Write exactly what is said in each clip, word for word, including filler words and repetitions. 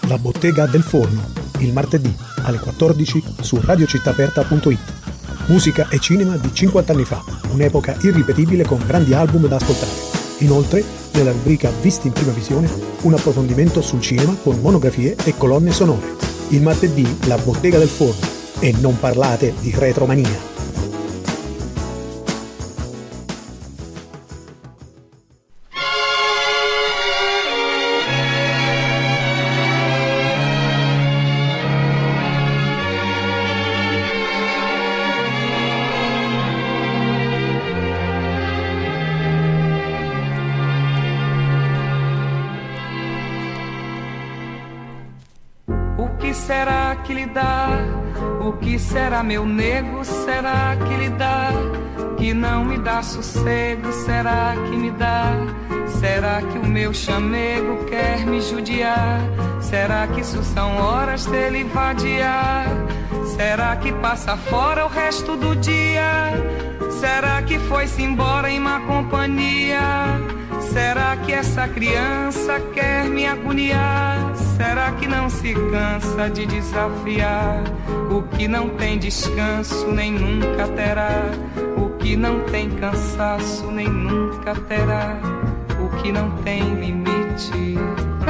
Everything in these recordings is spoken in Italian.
La bottega del forno, il martedì alle quattordici su radio città aperta punto it. Musica e cinema di cinquanta anni fa, un'epoca irripetibile con grandi album da ascoltare. Inoltre, nella rubrica Visti in prima visione, un approfondimento sul cinema con monografie e colonne sonore. Il martedì La bottega del forno. E non parlate di retromania. Que lhe dá, o que será meu nego, será que lhe dá, que não me dá sossego, será que me dá, será que o meu chamego quer me judiar, será que isso são horas dele vadiar, será que passa fora o resto do dia, será que foi-se embora em má companhia, será que essa criança quer me agoniar? Será que não se cansa de desafiar o que não tem descanso nem nunca terá? O que não tem cansaço nem nunca terá? O que não tem limite?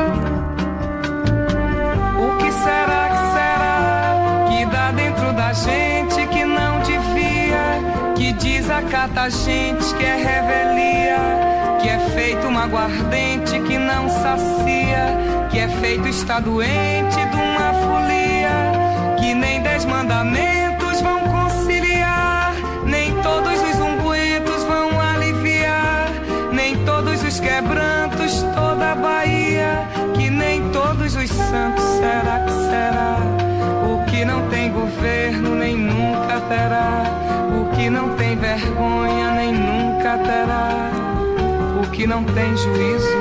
O que será que será que dá dentro da gente que não devia, que desacata a gente, que é revelia, que é feito uma aguardente que não sacia, que é feito está doente de uma folia, que nem dez mandamentos vão conciliar, nem todos os ungüentos vão aliviar, nem todos os quebrantos toda a Bahia, que nem todos os santos, será que será? O que não tem governo nem nunca terá, o que não tem vergonha nem nunca terá, o que não tem juízo.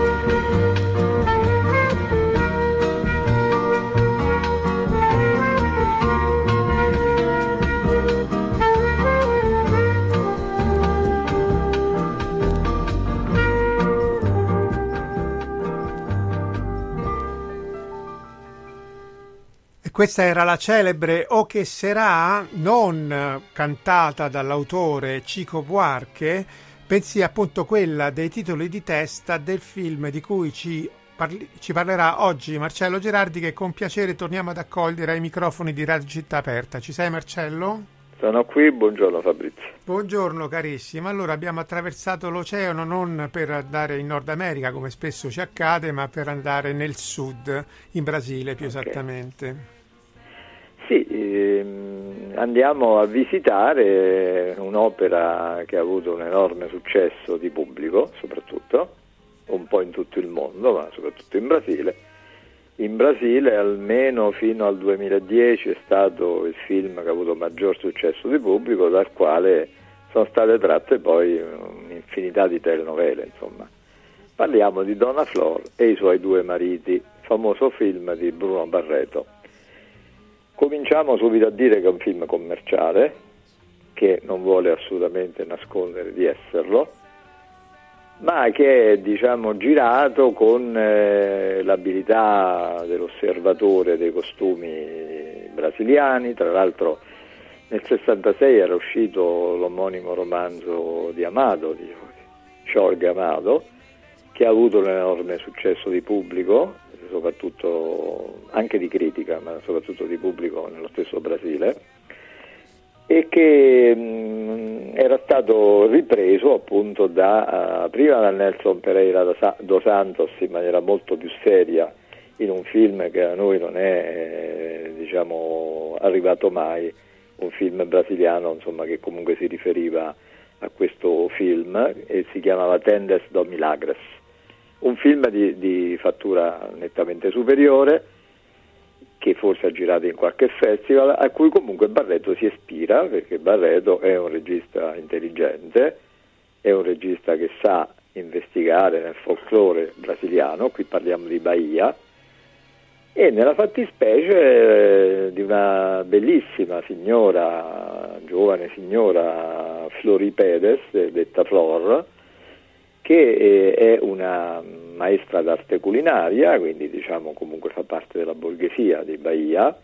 Questa era la celebre O che sarà, non cantata dall'autore Chico Buarque, bensì appunto quella dei titoli di testa del film di cui ci, parli- ci parlerà oggi Marcello Gerardi, che con piacere torniamo ad accogliere ai microfoni di Radio Città Aperta. Ci sei, Marcello? Sono qui, buongiorno Fabrizio. Buongiorno carissimo. Allora abbiamo attraversato l'oceano non per andare in Nord America come spesso ci accade, ma per andare nel sud, in Brasile più okay. esattamente. Sì, ehm, andiamo a visitare un'opera che ha avuto un enorme successo di pubblico, soprattutto, un po' in tutto il mondo, ma soprattutto in Brasile. In Brasile almeno fino al duemiladieci è stato il film che ha avuto maggior successo di pubblico, dal quale sono state tratte poi un'infinità di telenovele, insomma. Parliamo di Donna Flor e i suoi due mariti, famoso film di Bruno Barreto. Cominciamo subito a dire che è un film commerciale, che non vuole assolutamente nascondere di esserlo, ma che è, diciamo, girato con eh, l'abilità dell'osservatore dei costumi brasiliani. Tra l'altro nel sessantasei era uscito l'omonimo romanzo di Amado, di Jorge Amado, che ha avuto un enorme successo di pubblico, soprattutto anche di critica, ma soprattutto di pubblico nello stesso Brasile, e che mh, era stato ripreso appunto da uh, prima da Nelson Pereira dos Santos in maniera molto più seria, in un film che a noi non è eh, diciamo arrivato mai, un film brasiliano insomma che comunque si riferiva a questo film e si chiamava Tendes do Milagres, un film di, di fattura nettamente superiore, che forse ha girato in qualche festival, a cui comunque Barreto si ispira, perché Barreto è un regista intelligente, è un regista che sa investigare nel folklore brasiliano, qui parliamo di Bahia, e nella fattispecie eh, di una bellissima signora, giovane signora Flori Pérez, detta Flor, che eh, è una maestra d'arte culinaria, quindi diciamo comunque fa parte della borghesia di Bahia,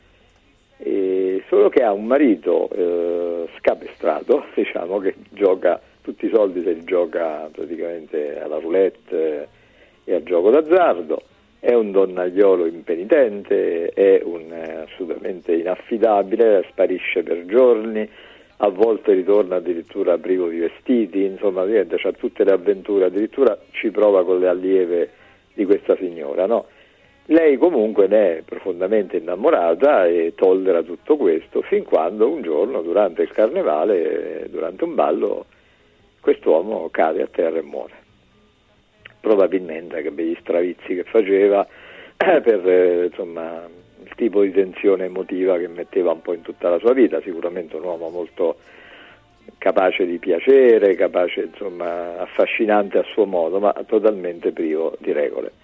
e solo che ha un marito eh, scapestrato, diciamo, che gioca tutti i soldi, se li gioca praticamente alla roulette e al gioco d'azzardo, è un donnagliolo impenitente, è un, eh, assolutamente inaffidabile, sparisce per giorni, a volte ritorna addirittura privo di vestiti, insomma ha tutte le avventure, addirittura ci prova con le allieve di questa signora, no? Lei comunque ne è profondamente innamorata e tollera tutto questo, fin quando un giorno durante il carnevale, durante un ballo, quest'uomo cade a terra e muore. Probabilmente che per gli stravizi che faceva, per eh, insomma il tipo di tensione emotiva che metteva un po' in tutta la sua vita, sicuramente un uomo molto capace di piacere, capace, insomma, affascinante a suo modo, ma totalmente privo di regole.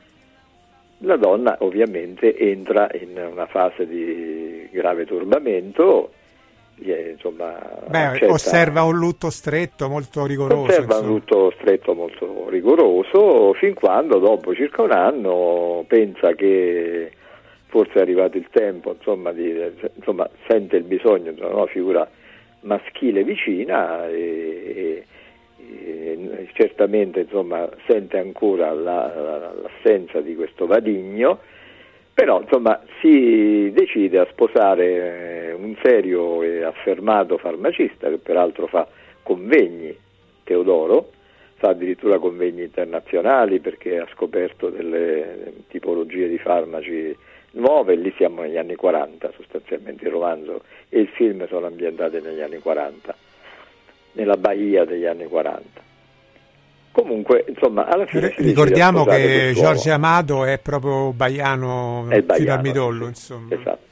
La donna ovviamente entra in una fase di grave turbamento, insomma, Beh, accetta, osserva un lutto stretto, molto rigoroso. Osserva insomma. un lutto stretto molto rigoroso, fin quando dopo circa un anno pensa che forse è arrivato il tempo, insomma, di, insomma sente il bisogno di una nuova figura maschile vicina e, e, e certamente, insomma, sente ancora la, la, l'assenza di questo Vadigno, però, insomma, si decide a sposare un serio e affermato farmacista che peraltro fa convegni, Teodoro, fa addirittura convegni internazionali perché ha scoperto delle tipologie di farmaci nuove. Lì siamo negli anni quaranta, sostanzialmente il romanzo e il film sono ambientati negli anni quaranta, nella Bahia degli anni quaranta. Comunque, insomma, alla fine si ricordiamo che Jorge Amado è proprio baiano, è baiano fino al midollo, sì, insomma. Esatto.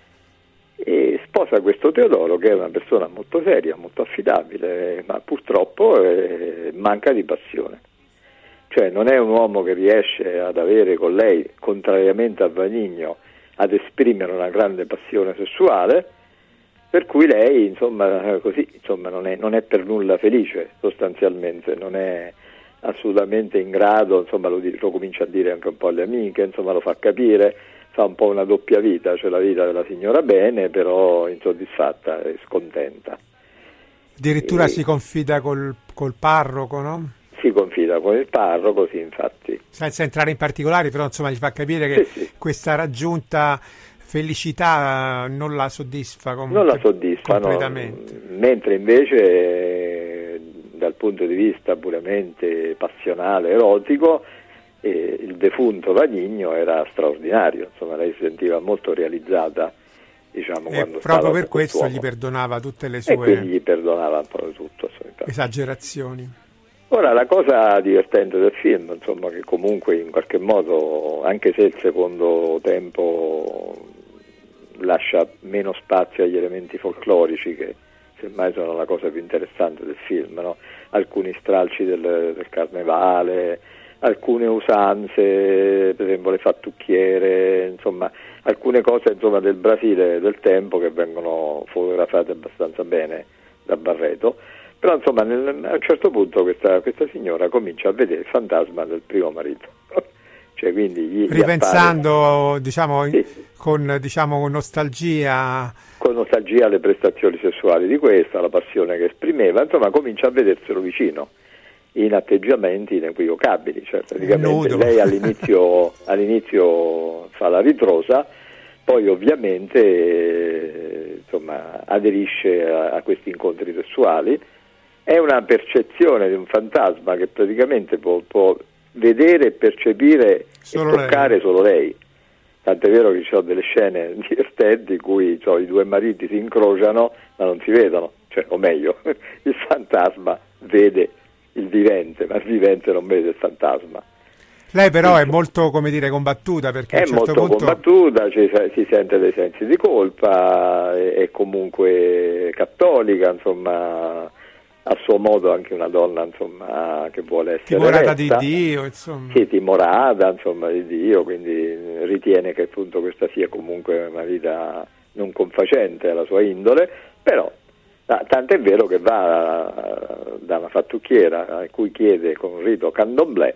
E sposa questo Teodoro, che è una persona molto seria, molto affidabile, ma purtroppo eh, manca di passione. Cioè non è un uomo che riesce ad avere con lei, contrariamente a Vadigno, ad esprimere una grande passione sessuale, per cui lei, insomma, così, insomma, non è, non è per nulla felice, sostanzialmente, non è assolutamente in grado, insomma, lo, lo comincia a dire anche un po' alle amiche, insomma, lo fa capire, fa un po' una doppia vita, cioè la vita della signora bene, però insoddisfatta e scontenta. Addirittura e... si confida col, col parroco, no? Si confida con il parroco, sì, infatti. Senza entrare in particolari, però insomma gli fa capire che sì, sì. questa raggiunta felicità non la soddisfa, com- non la soddisfa completamente. No. Mentre invece dal punto di vista puramente passionale, erotico, eh, il defunto Vadigno era straordinario, insomma lei si sentiva molto realizzata, diciamo, e quando proprio per con questo quest'uomo. Gli perdonava tutte le sue e quindi gli perdonava un po' tutto, esagerazioni. Ora, la cosa divertente del film, insomma, che comunque in qualche modo, anche se il secondo tempo lascia meno spazio agli elementi folclorici, che semmai sono la cosa più interessante del film, no? Alcuni stralci del, del carnevale, alcune usanze, per esempio le fattucchiere, insomma, alcune cose, insomma, del Brasile del tempo che vengono fotografate abbastanza bene da Barreto. Però, insomma, nel, a un certo punto questa, questa signora comincia a vedere il fantasma del primo marito. Cioè, quindi gli, ripensando, gli diciamo, sì, sì. con diciamo con nostalgia con nostalgia alle prestazioni sessuali di questa, la passione che esprimeva, insomma, comincia a vederselo vicino in atteggiamenti inequivocabili. Cioè, praticamente nudo. Lei all'inizio, all'inizio fa la ritrosa, poi ovviamente eh, insomma, aderisce a, a questi incontri sessuali. È una percezione di un fantasma che praticamente può, può vedere e percepire solo e toccare lei. Solo lei. Tant'è vero che ci sono delle scene divertenti in cui cioè, i due mariti si incrociano ma non si vedono, cioè, o meglio, il fantasma vede il vivente, ma il vivente non vede il fantasma. Lei però è molto, come dire, combattuta, perché è a un certo molto punto... combattuta, cioè, si sente dei sensi di colpa, è, è comunque cattolica, insomma, a suo modo anche una donna, insomma, che vuole essere timorata retta. di Dio, insomma. Sì, timorata, insomma, di Dio, quindi ritiene che appunto questa sia comunque una vita non confacente alla sua indole, però tanto è vero che va da una fattucchiera a cui chiede con un rito candomblé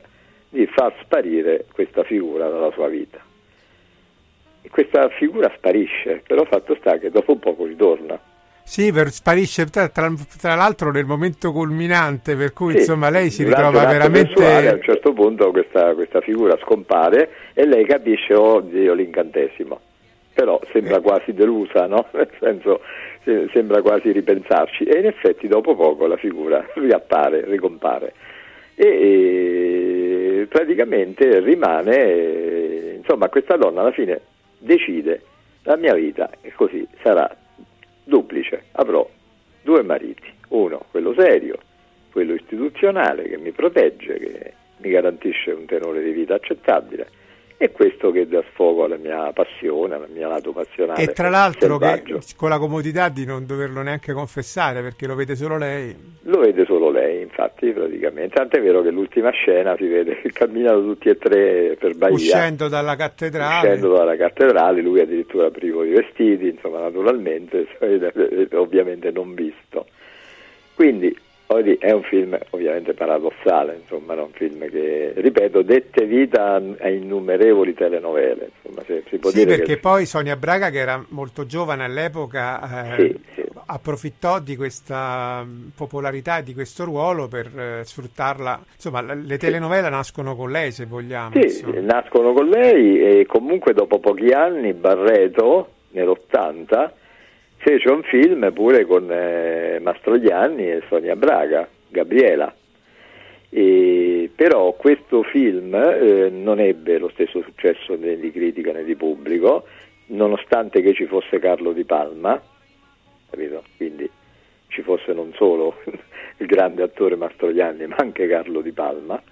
di far sparire questa figura dalla sua vita. E questa figura sparisce, però fatto sta che dopo un poco ritorna. Sì, per, sparisce tra, tra, tra l'altro nel momento culminante, per cui sì, insomma lei si durante ritrova veramente... Sessuale, a un certo punto questa, questa figura scompare e lei capisce, oh Dio, l'incantesimo. Però sembra eh. quasi delusa, no? Nel senso, se, sembra quasi ripensarci. E in effetti dopo poco la figura riappare, ricompare. E, e praticamente rimane, e, insomma, questa donna alla fine decide, la mia vita è così, sarà duplice, avrò due mariti, uno quello serio, quello istituzionale che mi protegge, che mi garantisce un tenore di vita accettabile, e questo che dà sfogo alla mia passione, al mio lato passionale. E tra l'altro selvaggio. Che, con la comodità di non doverlo neanche confessare, perché lo vede solo lei. Lo vede solo lei, infatti, praticamente. Tant'è vero che l'ultima scena si vede che camminano tutti e tre per Bahia. Uscendo dalla cattedrale. Uscendo dalla cattedrale, lui addirittura privo di vestiti, insomma, naturalmente, ovviamente non visto. Quindi è un film ovviamente paradossale, insomma, è un film che, ripeto, dette vita a innumerevoli telenovele. Insomma, se, si può sì, dire perché che... poi Sonia Braga, che era molto giovane all'epoca, eh, sì, sì. approfittò di questa popolarità e di questo ruolo per eh, sfruttarla. Insomma, le telenovele sì. nascono con lei, se vogliamo. Sì, insomma. nascono con lei, e comunque dopo pochi anni Barreto, nell'ottanta, fece un film pure con eh, Mastroianni e Sonia Braga, Gabriela, e, però questo film eh, non ebbe lo stesso successo né di critica né di pubblico, nonostante che ci fosse Carlo Di Palma, capito? Quindi ci fosse non solo il grande attore Mastroianni ma anche Carlo Di Palma.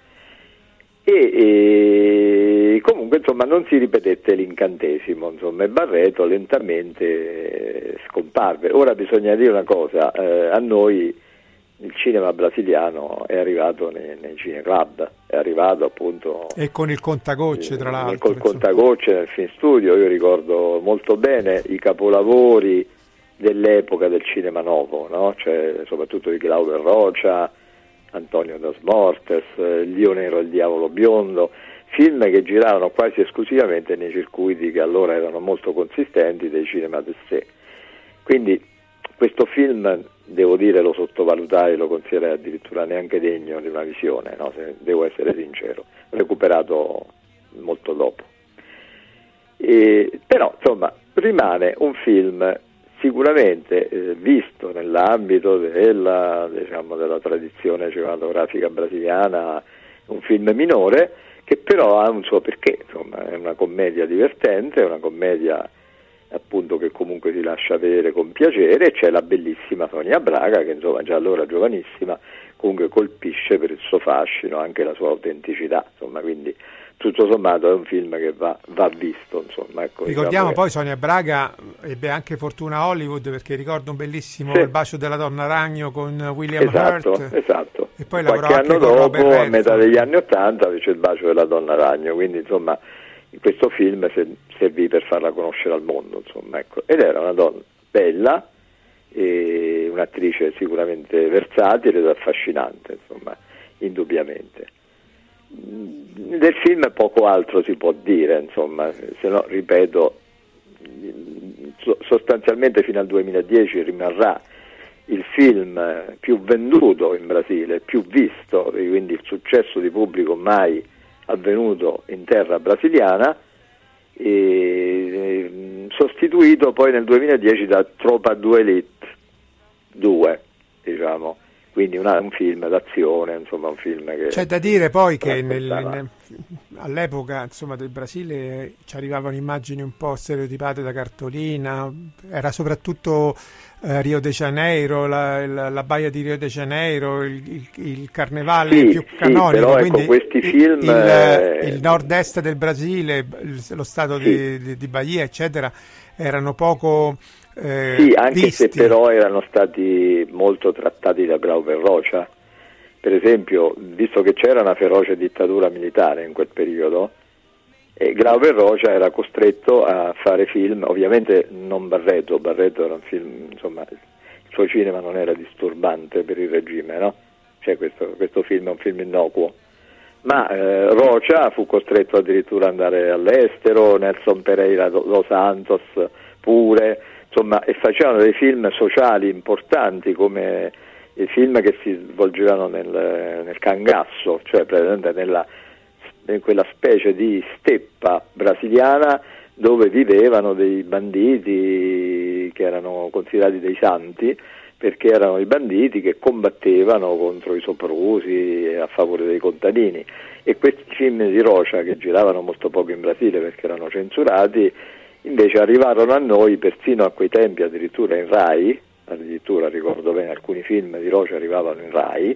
E, e comunque insomma non si ripetette l'incantesimo, insomma, e Barreto lentamente scomparve. Ora bisogna dire una cosa, eh, a noi il cinema brasiliano è arrivato nei, nei cineclub, è arrivato appunto, e con il contagocce tra l'altro, col contagocce nel film studio. Io ricordo molto bene i capolavori dell'epoca del cinema nuovo, no? Cioè, soprattutto di Glauber Rocha, Antonio Das Mortes, L'Io Nero e il Diavolo Biondo, film che giravano quasi esclusivamente nei circuiti che allora erano molto consistenti dei cinema de sé. Quindi questo film, devo dire, lo sottovalutai, lo considerai addirittura neanche degno di una visione, no? Se devo essere sincero, recuperato molto dopo. E, però insomma rimane un film sicuramente eh, visto nell'ambito della, diciamo, della tradizione cinematografica brasiliana, un film minore che però ha un suo perché, insomma, è una commedia divertente, è una commedia appunto che comunque si lascia vedere con piacere, e c'è la bellissima Sonia Braga che insomma già allora giovanissima comunque colpisce per il suo fascino, anche la sua autenticità, insomma, quindi tutto sommato è un film che va, va visto, insomma, ecco. Ricordiamo diciamo poi che... Sonia Braga ebbe anche fortuna a Hollywood, perché ricordo un bellissimo sì. Il bacio della donna ragno con William esatto, Hurt, esatto. E poi qualche anno dopo, a metà degli anni Ottanta, fece Il bacio della donna ragno, quindi insomma in questo film servì per farla conoscere al mondo, insomma, ecco. Ed era una donna bella, e un'attrice sicuramente versatile ed affascinante, insomma, indubbiamente. Del film poco altro si può dire, insomma, se no, ripeto, sostanzialmente fino al duemiladieci rimarrà il film più venduto in Brasile, più visto, quindi il successo di pubblico mai avvenuto in terra brasiliana, e sostituito poi nel duemiladieci da Tropa due Elite due, diciamo, quindi una, un film d'azione, insomma, un film che... C'è da dire poi che nel, nel, all'epoca, insomma, del Brasile ci arrivavano immagini un po' stereotipate da cartolina, era soprattutto eh, Rio de Janeiro, la, la, la baia di Rio de Janeiro, il, il, il carnevale sì, più canonico, sì, però, quindi ecco, questi film, il, eh... il nord-est del Brasile, il, lo stato sì. di, di, di Bahia, eccetera, erano poco... Eh, sì, anche visti. Se però erano stati molto trattati da Glauber Rocha, per esempio, visto che c'era una feroce dittatura militare in quel periodo, e Glauber Rocha era costretto a fare film, ovviamente non Barreto, Barreto era un film, insomma, il suo cinema non era disturbante per il regime, no? Cioè questo, questo film è un film innocuo, ma eh, Rocha fu costretto addirittura ad andare all'estero, Nelson Pereira dos Santos pure, insomma, e facevano dei film sociali importanti come i film che si svolgevano nel, nel Cangasso, cioè praticamente nella, in quella specie di steppa brasiliana dove vivevano dei banditi che erano considerati dei santi, perché erano i banditi che combattevano contro i soprusi e a favore dei contadini. E questi film di Rocha, che giravano molto poco in Brasile perché erano censurati, invece arrivarono a noi persino a quei tempi addirittura in Rai, addirittura ricordo bene alcuni film di Rocha arrivavano in Rai,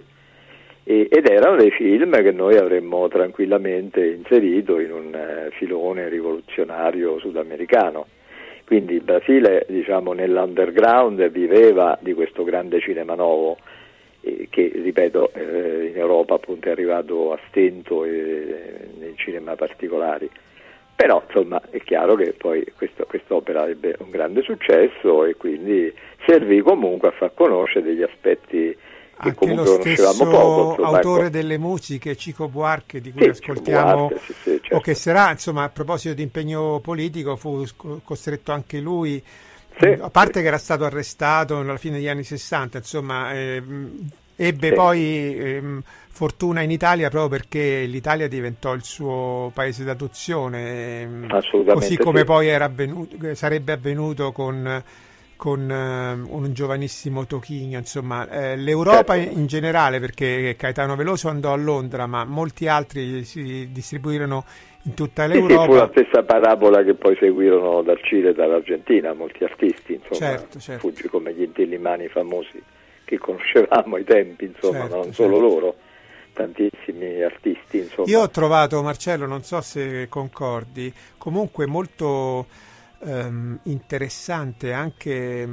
e, ed erano dei film che noi avremmo tranquillamente inserito in un eh, filone rivoluzionario sudamericano. Quindi il Brasile, diciamo, nell'underground viveva di questo grande cinema nuovo, eh, che, ripeto, eh, in Europa appunto è arrivato a stento e nei cinema particolari. Però, insomma, è chiaro che poi questo, quest'opera ebbe un grande successo e quindi servì comunque a far conoscere degli aspetti che anche comunque lo conoscevamo stesso poco. Insomma, autore ecco. delle musiche, Cico Buarque, di cui Sì, ascoltiamo, Buarque, sì, sì, certo. o che sarà, insomma, a proposito di impegno politico, fu costretto anche lui, Sì, a parte sì. che era stato arrestato alla fine degli anni sessanta, insomma, eh, ebbe Sì. poi ehm, fortuna in Italia proprio perché l'Italia diventò il suo paese d'adozione, ehm, Assolutamente così come sì. poi era avvenuto, sarebbe avvenuto con con uh, un giovanissimo Tocchigno, insomma, eh, l'Europa Certo. in generale, perché Caetano Veloso andò a Londra, ma molti altri si distribuirono in tutta Sì, sì, l'Europa. fu la stessa parabola che poi seguirono dal Cile e dall'Argentina, molti artisti, insomma, Certo, certo. fuggi come gli Intellimani famosi che conoscevamo ai tempi, insomma, Certo, non solo certo. loro, tantissimi artisti, insomma. Io ho trovato, Marcello, non so se concordi, comunque molto ehm, interessante anche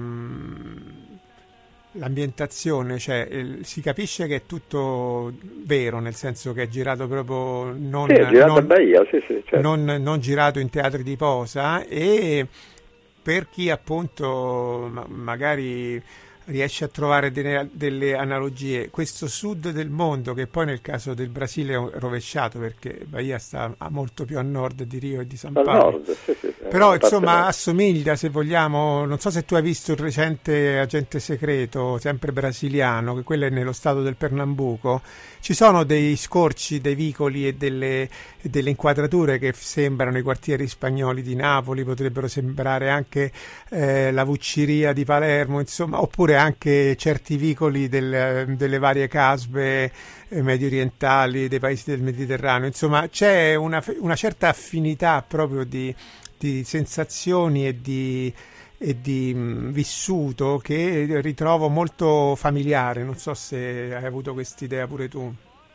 mh, l'ambientazione, cioè il, si capisce che è tutto vero, nel senso che è girato proprio non, Sì, è girato non, a Bahia, sì, sì, certo. non, non girato in teatri di posa, e per chi appunto ma- magari riesce a trovare delle, delle analogie, questo sud del mondo, che poi nel caso del Brasile è rovesciato perché Bahia sta a molto più a nord di Rio e di San Al Paolo, nord, sì, sì, sì, però una parte insomma nord. assomiglia, se vogliamo. Non so se tu hai visto il recente Agente Segreto, sempre brasiliano, che quello è nello stato del Pernambuco. Ci sono dei scorci, dei vicoli e delle, e delle inquadrature che sembrano i quartieri spagnoli di Napoli, potrebbero sembrare anche eh, la Vucciria di Palermo, insomma, oppure anche certi vicoli del, delle varie casbe eh, medio orientali dei paesi del Mediterraneo. Insomma, c'è una, una certa affinità proprio di, di sensazioni e di, e di mh, vissuto che ritrovo molto familiare. Non so se hai avuto quest'idea pure tu.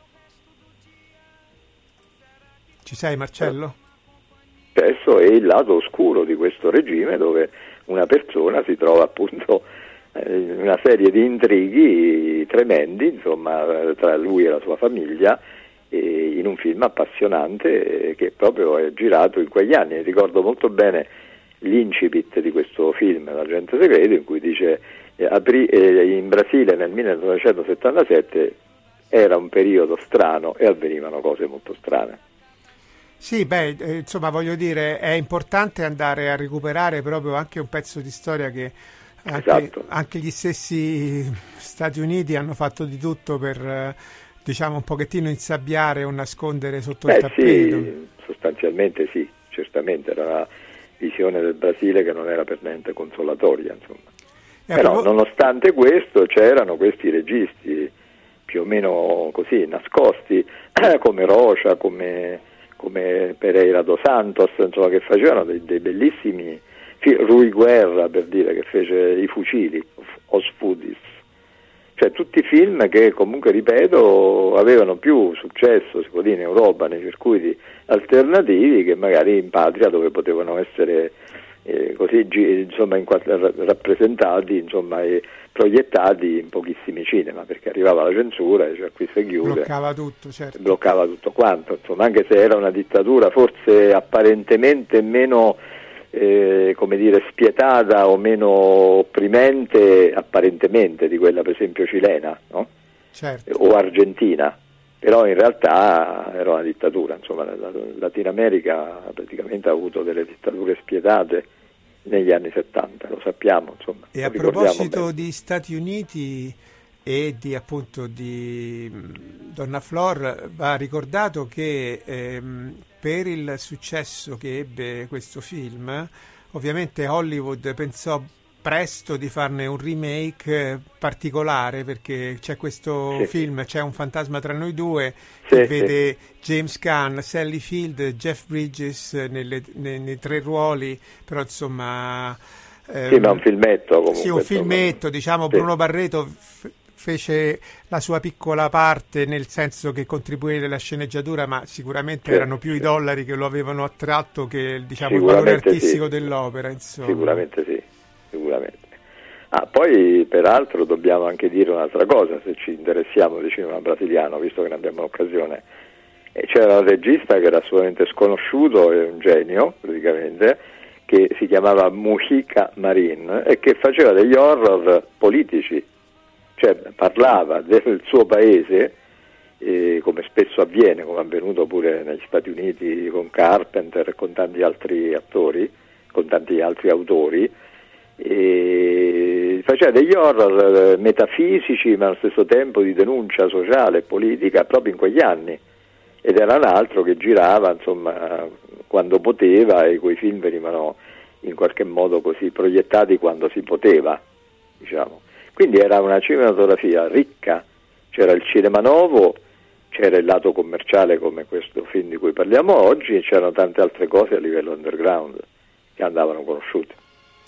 Ci sei, Marcello? Spesso è il lato oscuro di questo regime, dove una persona si trova appunto in una serie di intrighi tremendi, insomma, tra lui e la sua famiglia, e in un film appassionante che proprio è girato in quegli anni. Ricordo molto bene l'incipit di questo film, L'Agente Segreto, in cui dice eh, apri, eh, in Brasile nel millenovecentosettantasette era un periodo strano e avvenivano cose molto strane. Sì, beh, eh, insomma, voglio dire, è importante andare a recuperare proprio anche un pezzo di storia che anche, Esatto. anche gli stessi Stati Uniti hanno fatto di tutto per, eh, diciamo, un pochettino insabbiare o nascondere sotto Beh, il tappeto. sì, sostanzialmente sì, certamente era una visione del Brasile che non era per niente consolatoria, insomma. E a Però propos- nonostante questo c'erano questi registi più o meno così nascosti, come Rocha, come, come Pereira dos Santos, insomma, che facevano dei, dei bellissimi film. Rui Guerra, per dire, che fece I Fucili, Os Fudis, cioè tutti film che comunque, ripeto, avevano più successo, si può dire, in Europa, nei circuiti alternativi, che magari in patria, dove potevano essere eh, così insomma in, rappresentati, insomma, e proiettati in pochissimi cinema, perché arrivava la censura, cioè qui si chiude, bloccava tutto, certo. bloccava tutto quanto, insomma, anche se era una dittatura forse apparentemente meno eh, come dire spietata o meno opprimente apparentemente di quella per esempio cilena, no? Certo. O argentina, però in realtà era una dittatura, insomma la Latino America praticamente ha avuto delle dittature spietate negli anni settanta, lo sappiamo, insomma. E a proposito bene. di Stati Uniti e di appunto di Donna Flor, va ricordato che ehm, per il successo che ebbe questo film, ovviamente Hollywood pensò presto di farne un remake particolare, perché c'è questo sì. film, c'è un fantasma tra noi due, sì, che sì. vede James Caan, Sally Field, Jeff Bridges nelle, nei, nei tre ruoli, però insomma ehm, sì, ma un filmetto comunque, sì, un filmetto, insomma. diciamo sì. Bruno Barreto f- fece la sua piccola parte, nel senso che contribuì alla sceneggiatura, ma sicuramente sì, erano più sì. i dollari che lo avevano attratto che, diciamo, il valore artistico sì. dell'opera, insomma. Sicuramente sì. Sicuramente. Ah, poi peraltro dobbiamo anche dire un'altra cosa, se ci interessiamo di cinema brasiliano, visto che ne abbiamo l'occasione. E c'era un regista che era assolutamente sconosciuto e un genio, praticamente, che si chiamava Mujica Marin e che faceva degli horror politici, cioè parlava del suo paese, eh, come spesso avviene, come è avvenuto pure negli Stati Uniti con Carpenter e con tanti altri attori, con tanti altri autori, e faceva degli horror metafisici ma allo stesso tempo di denuncia sociale e politica proprio in quegli anni, ed era un altro che girava insomma quando poteva, e quei film venivano in qualche modo così proiettati quando si poteva, diciamo. Quindi era una cinematografia ricca, c'era il cinema nuovo, c'era il lato commerciale come questo film di cui parliamo oggi, e c'erano tante altre cose a livello underground che andavano conosciute.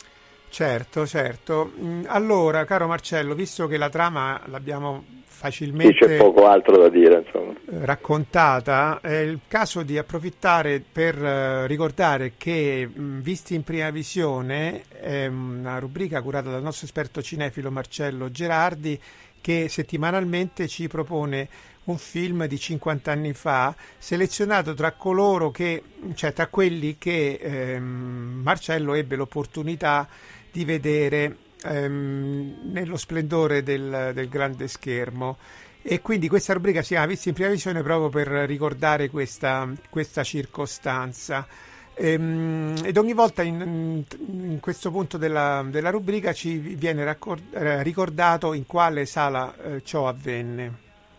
Certo, certo. Allora, caro Marcello, visto che la trama l'abbiamo facilmente sì, c'è poco altro da dire, insomma. raccontata, è il caso di approfittare per ricordare che Visti in prima visione è una rubrica curata dal nostro esperto cinefilo Marcello Gerardi, che settimanalmente ci propone un film di cinquanta anni fa, selezionato tra coloro che, cioè tra quelli che ehm, Marcello ebbe l'opportunità di vedere ehm, nello splendore del, del grande schermo, e quindi questa rubrica si chiama Visti in prima visione proprio per ricordare questa, questa circostanza. Ehm, ed ogni volta in, in questo punto della, della rubrica ci viene raccord- ricordato in quale sala eh, ciò avvenne.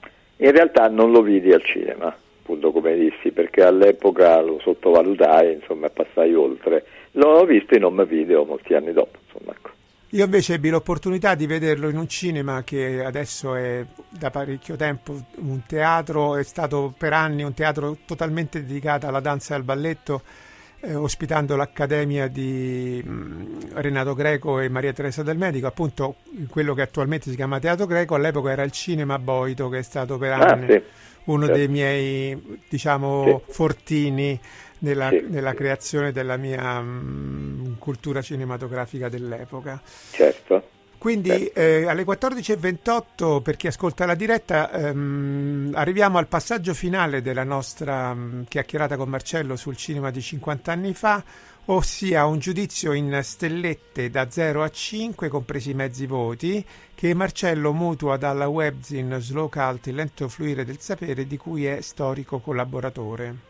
In realtà non lo vidi al cinema, appunto come dissi, perché all'epoca lo sottovalutai, insomma, e passai oltre. L'ho visto in home video molti anni dopo, insomma, ecco. Io invece ebbi l'opportunità di vederlo in un cinema che adesso è da parecchio tempo un teatro, è stato per anni un teatro totalmente dedicato alla danza e al balletto, eh, ospitando l'Accademia di mh, Renato Greco e Maria Teresa del Medico, appunto quello che attualmente si chiama Teatro Greco, all'epoca era il Cinema Boito, che è stato per anni ah, sì. uno certo. dei miei, diciamo, sì. fortini nella, sì, nella sì. creazione della mia mh, cultura cinematografica dell'epoca. Certo. Quindi certo. Eh, alle quattordici e ventotto, per chi ascolta la diretta, ehm, arriviamo al passaggio finale della nostra mh, chiacchierata con Marcello sul cinema di cinquanta anni fa, ossia un giudizio in stellette da zero a cinque, compresi i mezzi voti, che Marcello mutua dalla webzine Slow Cult, il lento fluire del sapere, di cui è storico collaboratore.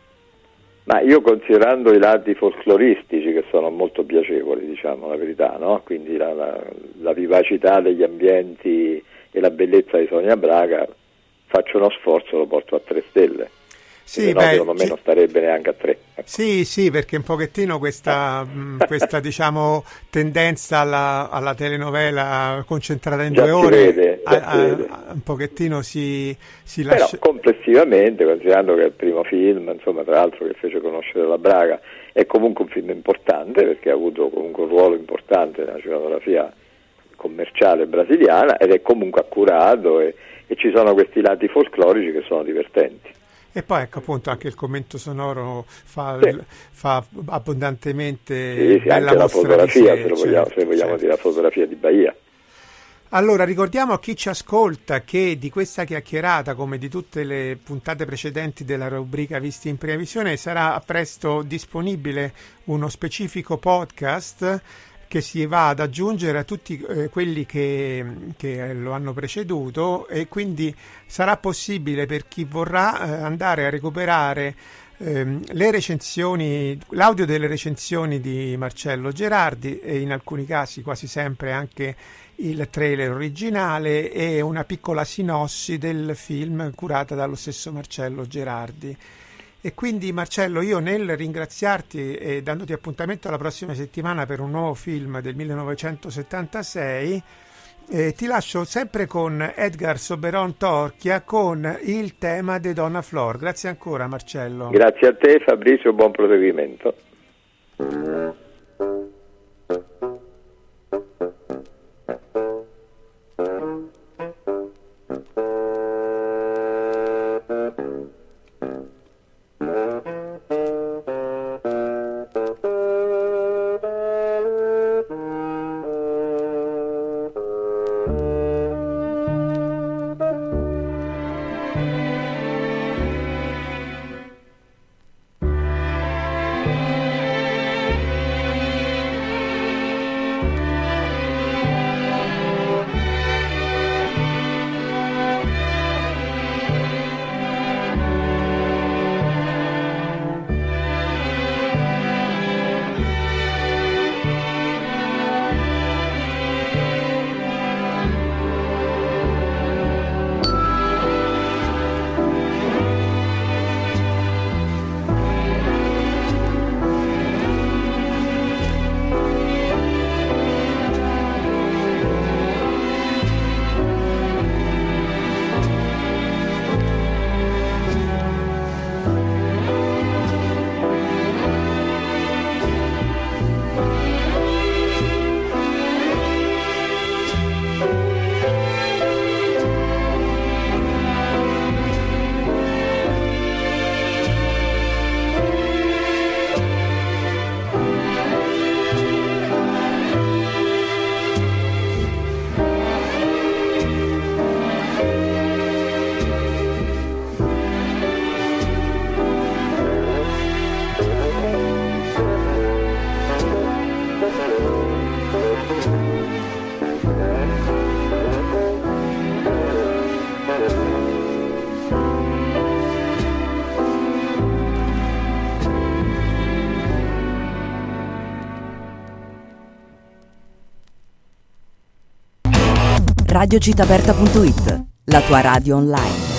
Ma io, considerando i lati folcloristici, che sono molto piacevoli, diciamo la verità, no? Quindi la, la, la vivacità degli ambienti e la bellezza di Sonia Braga, faccio uno sforzo, lo porto a tre stelle. Sì, no, beh, secondo me ci... non starebbe neanche a tre. Ecco. Sì, sì, perché un pochettino questa, mh, questa diciamo tendenza alla, alla telenovela concentrata in già due ore, vede, a, a, a, un pochettino si, si Però, lascia. Complessivamente, considerando che è il primo film, insomma, tra l'altro, che fece conoscere la Braga, è comunque un film importante, perché ha avuto comunque un ruolo importante nella cinematografia commerciale brasiliana, ed è comunque accurato, e, e ci sono questi lati folclorici che sono divertenti. E poi ecco appunto anche il commento sonoro fa, sì. fa abbondantemente sì, sì, bella anche la fotografia, sé, se, vogliamo, certo, se vogliamo certo. dire la fotografia di Bahia. Allora, ricordiamo a chi ci ascolta che di questa chiacchierata, come di tutte le puntate precedenti della rubrica Visti in prima visione, sarà presto disponibile uno specifico podcast che si va ad aggiungere a tutti eh, quelli che, che lo hanno preceduto, e quindi sarà possibile per chi vorrà eh, andare a recuperare ehm, le recensioni, l'audio delle recensioni di Marcello Gerardi, e in alcuni casi quasi sempre anche il trailer originale e una piccola sinossi del film curata dallo stesso Marcello Gerardi. E quindi Marcello, io nel ringraziarti e dandoti appuntamento alla prossima settimana per un nuovo film del millenovecentosettantasei, eh, ti lascio sempre con Edgar Soberon Torchia con il tema di Donna Flor. Grazie ancora Marcello. Grazie a te Fabrizio, buon proseguimento. radio città aperta punto it, la tua radio online.